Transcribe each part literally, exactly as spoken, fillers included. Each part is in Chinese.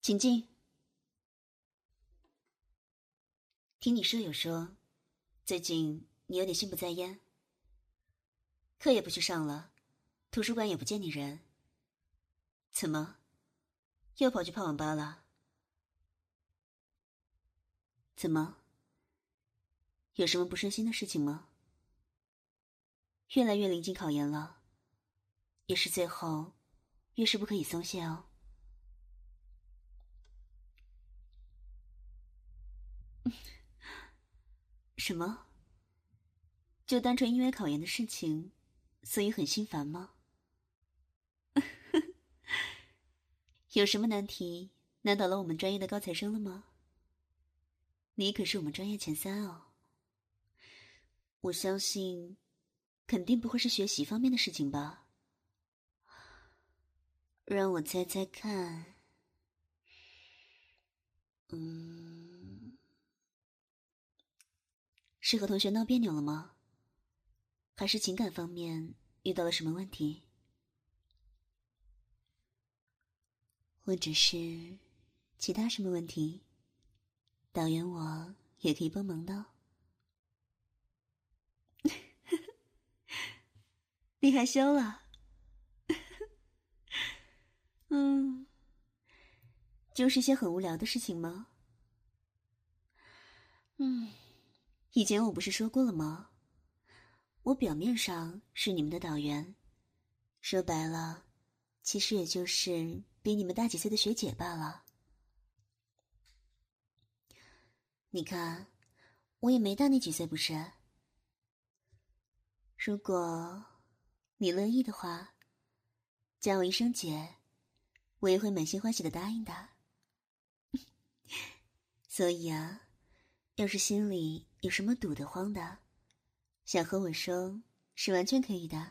请进。听你舍友说，最近你有点心不在焉，课也不去上了，图书馆也不见你人，怎么，又跑去泡网吧了？怎么，有什么不顺心的事情吗？越来越临近考研了，越是最后，越是不可以松懈哦。什么？就单纯因为考研的事情，所以很心烦吗？有什么难题难倒了我们专业的高材生了吗？你可是我们专业前三哦。我相信，肯定不会是学习方面的事情吧？让我猜猜看，嗯，是和同学闹别扭了吗？还是情感方面遇到了什么问题？或者是其他什么问题？导员我也可以帮忙的哦。你害羞了？嗯，就是些很无聊的事情吗？嗯，以前我不是说过了吗？我表面上是你们的导员，说白了，其实也就是比你们大几岁的学姐罢了。你看，我也没大你几岁，不是？如果你乐意的话，叫我一声姐，我也会满心欢喜的答应的。所以啊，要是心里有什么堵得慌的，想和我说，是完全可以的。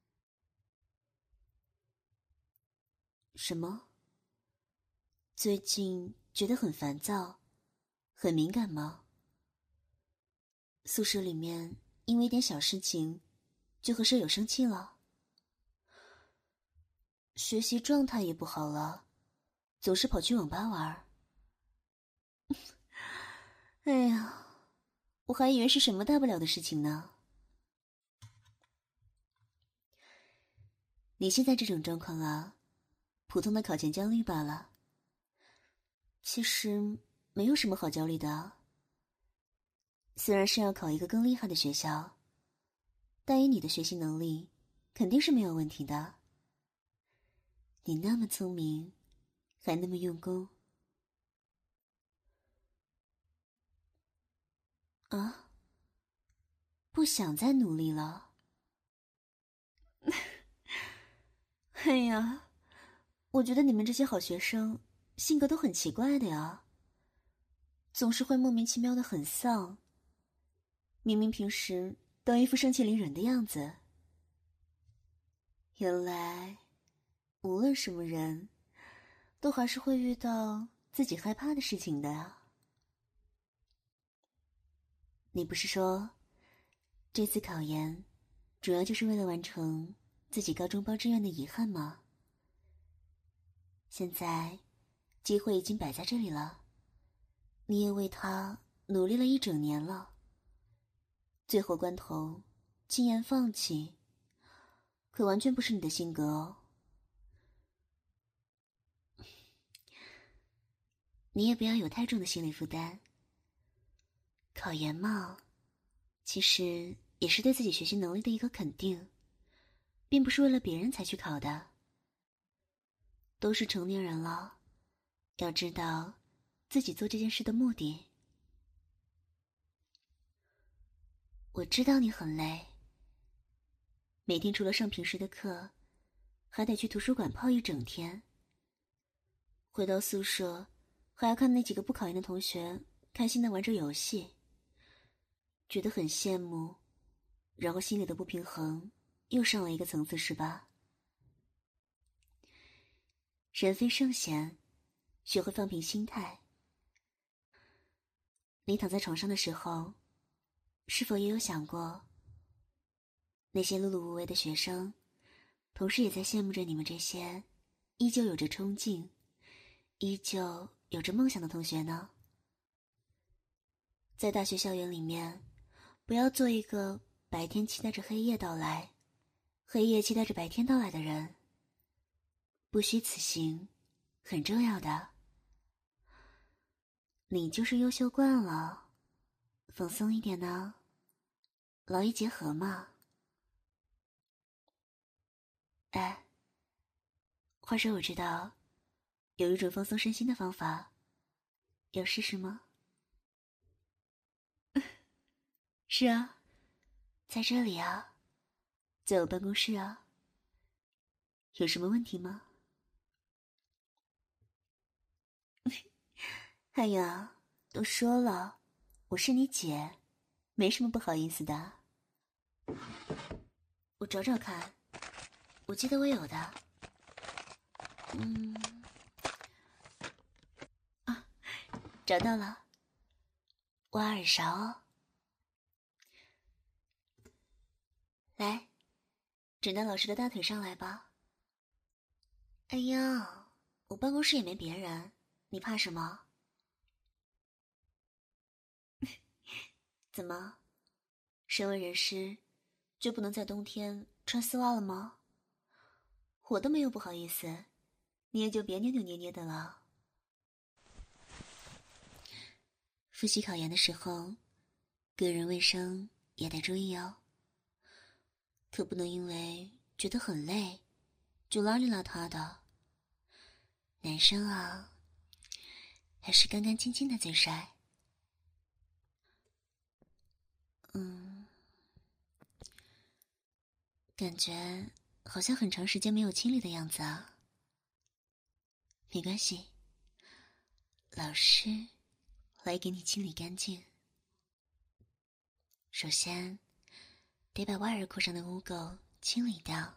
什么？最近觉得很烦躁，很敏感吗？宿舍里面因为一点小事情，就和舍友生气了？学习状态也不好了，总是跑去网吧玩。哎呀，我还以为是什么大不了的事情呢。你现在这种状况啊，普通的考前焦虑罢了。其实没有什么好焦虑的。虽然是要考一个更厉害的学校，但以你的学习能力，肯定是没有问题的。你那么聪明，还那么用功。啊？不想再努力了？哎呀，我觉得你们这些好学生性格都很奇怪的呀，总是会莫名其妙的很丧，明明平时都一副盛气凌人的样子。原来无论什么人都还是会遇到自己害怕的事情的啊。你不是说这次考研主要就是为了完成自己高中报志愿的遗憾吗？现在机会已经摆在这里了，你也为他努力了一整年了，最后关头轻言放弃，可完全不是你的性格哦。你也不要有太重的心理负担。考研嘛，其实也是对自己学习能力的一个肯定，并不是为了别人才去考的。都是成年人了，要知道自己做这件事的目的。我知道你很累，每天除了上平时的课，还得去图书馆泡一整天。回到宿舍，还要看那几个不考研的同学开心的玩着游戏，觉得很羡慕，然后心里的不平衡又上了一个层次，是吧？人非圣贤，学会放平心态。你躺在床上的时候，是否也有想过，那些碌碌无为的学生，同时也在羡慕着你们这些依旧有着冲劲， 依旧有着梦想的同学呢？在大学校园里面，不要做一个白天期待着黑夜到来，黑夜期待着白天到来的人。不虚此行，很重要的。你就是优秀惯了，放松一点呢，劳逸结合嘛。哎，话说我知道有一种放松身心的方法，要试试吗？是啊，在这里啊，在我办公室啊。有什么问题吗？哎呀，都说了，我是你姐，没什么不好意思的。我找找看，我记得我有的。嗯，啊，找到了，挖耳勺哦。来，枕到老师的大腿上来吧。哎呀，我办公室也没别人，你怕什么？怎么，身为人师，就不能在冬天穿丝袜了吗？我都没有不好意思，你也就别扭扭捏捏的了。复习考研的时候，个人卫生也得注意哦。可不能因为觉得很累，就邋里邋遢的。男生啊，还是干干净净的最帅。嗯，感觉好像很长时间没有清理的样子啊。没关系，老师来给你清理干净。首先，得把挖耳裤上的污垢清理掉。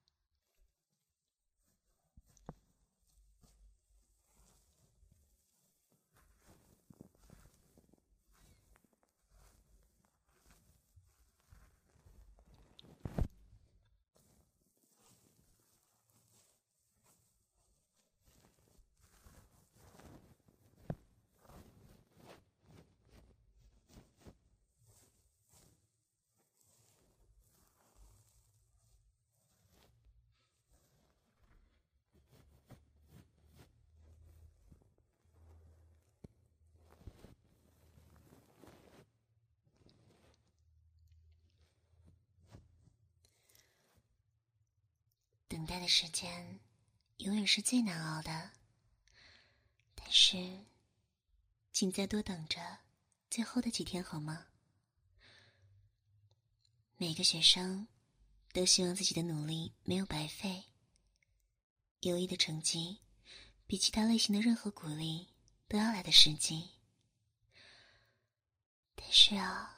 等待的时间永远是最难熬的，但是请再多等着最后的几天好吗？每个学生都希望自己的努力没有白费，优异的成绩比其他类型的任何鼓励都要来的实际。但是啊，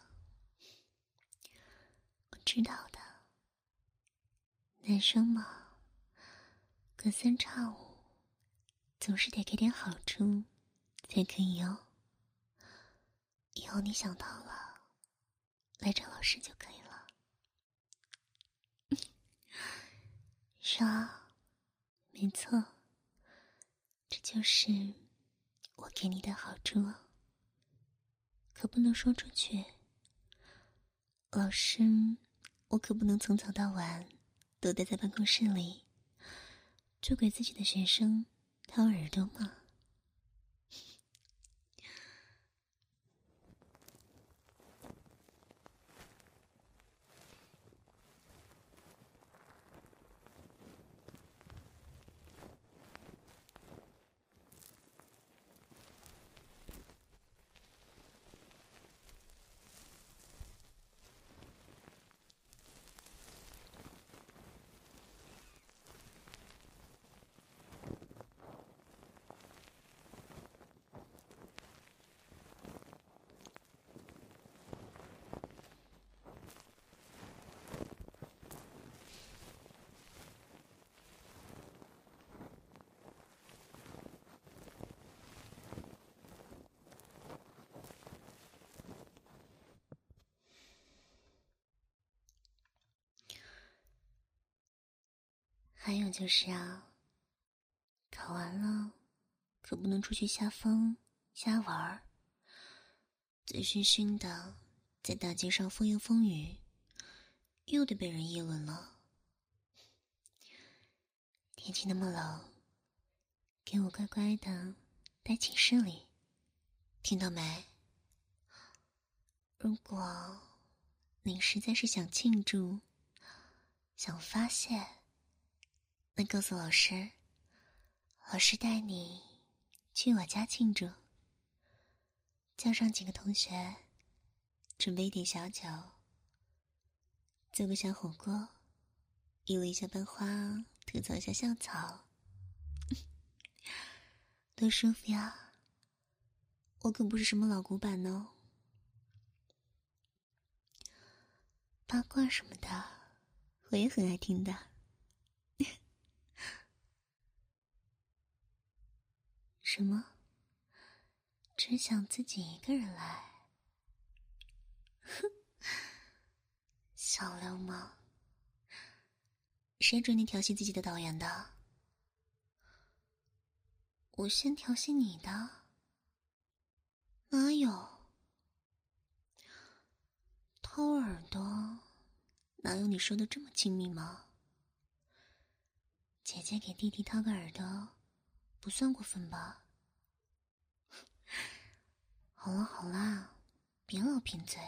我知道的，男生嘛，隔三差五总是得给点好处才可以哦。以后你想到了来找老师就可以了。是啊，没错，这就是我给你的好处哦。可不能说出去。老师，我可不能从早到晚都待在办公室里，就给自己的学生掏耳朵嘛。还有就是啊，考完了可不能出去瞎疯瞎玩儿。醉醺醺的在大街上风言风语，又得被人议论了。天气那么冷，给我乖乖的待寝室里，听到没？如果你实在是想庆祝，想发泄，那告诉老师，老师带你去我家庆祝，叫上几个同学，准备一点小酒，做个小火锅，一路一下班花，吐槽一下校草，多舒服呀！我可不是什么老古板哦。八卦什么的，我也很爱听的。什么？只想自己一个人来？哼，小流氓！谁准你调戏自己的导演的？我先调戏你的？哪有？掏耳朵，哪有你说的这么亲密吗？姐姐给弟弟掏个耳朵，不算过分吧？好了好啦，别老贫嘴。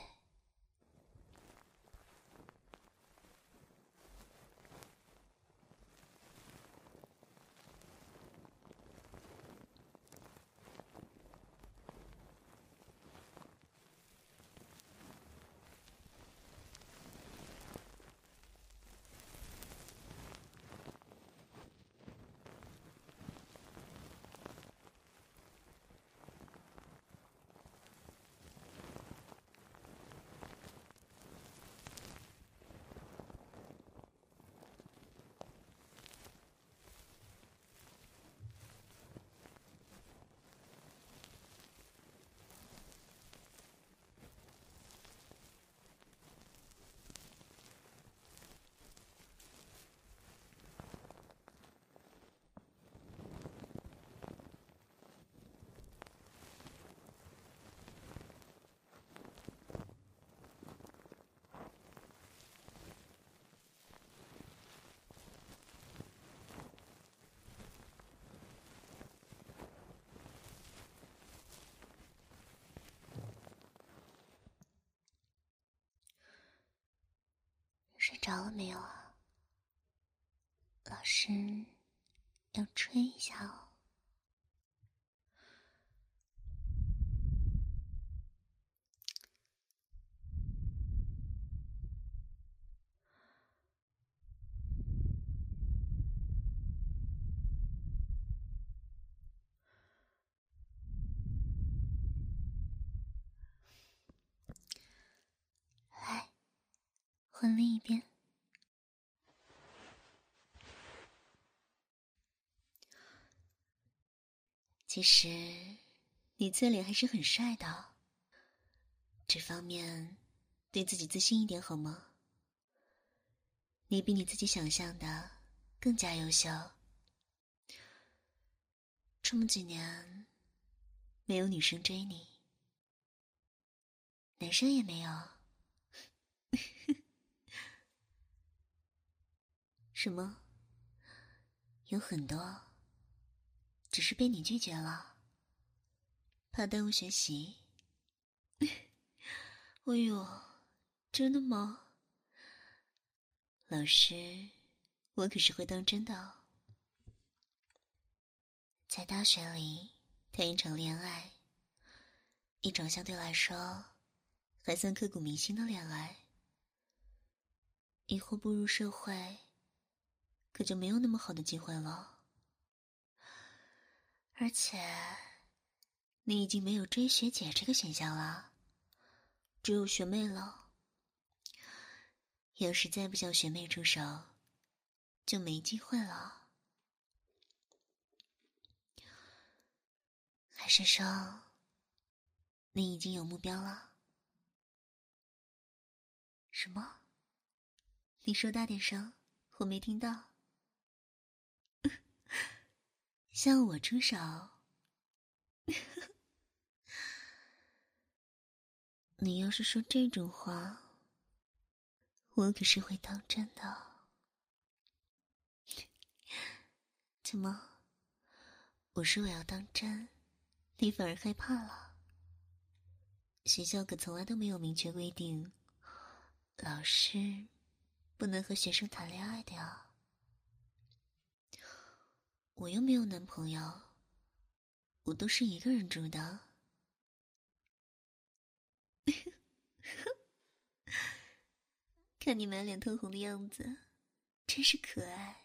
睡着了没有啊？老师要吹一下哦。来，换另一边。其实，你侧脸还是很帅的，这方面对自己自信一点好吗？你比你自己想象的更加优秀。这么几年，没有女生追你，男生也没有。什么？有很多，只是被你拒绝了，怕耽误学习。哎呦，真的吗？老师，我可是会当真的哦。在大学里谈一场恋爱，一场相对来说还算刻骨铭心的恋爱，以后步入社会可就没有那么好的机会了。而且你已经没有追学姐这个选项了，只有学妹了。要是再不向学妹出手，就没机会了。还是说你已经有目标了？什么？你说大点声，我没听到。向我出手， 你要是说这种话，我可是会当真的。怎么？我说我要当真，你反而害怕了？学校可从来都没有明确规定，老师不能和学生谈恋爱的呀。我又没有男朋友，我都是一个人住的。看你满脸通红的样子，真是可爱。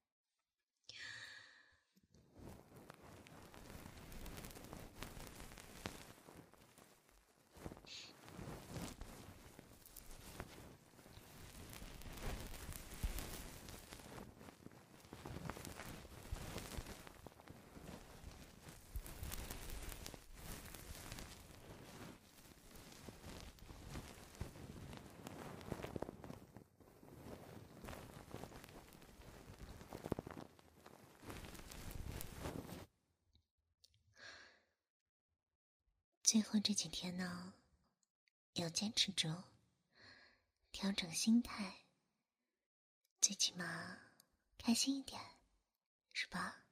最后这几天呢，要坚持住，调整心态，最起码开心一点，是吧？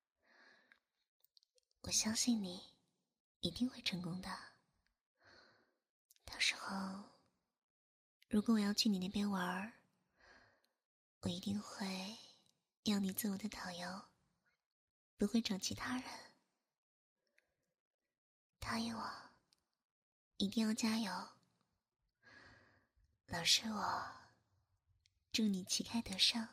我相信你一定会成功的。到时候，如果我要去你那边玩，我一定会要你做我的导游，不会找其他人。答应我，一定要加油。老师我祝你旗开得胜。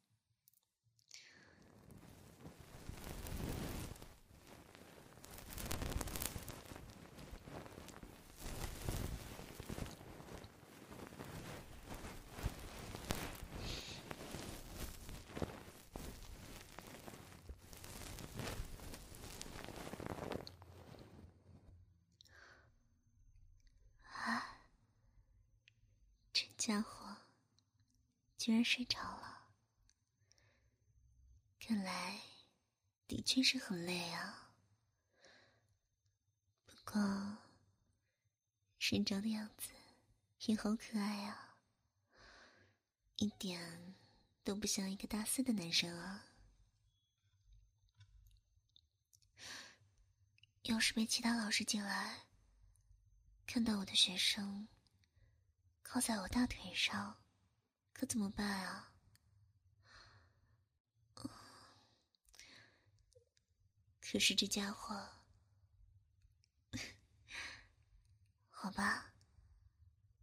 啊，这家伙居然睡着了，看来的确是很累啊。不过睡着的样子也好可爱啊，一点都不像一个大四的男生啊。要是被其他老师进来，看到我的学生靠在我大腿上，可怎么办啊？可是这家伙，好吧，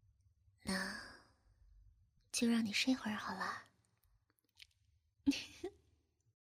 那就让你睡会儿好了。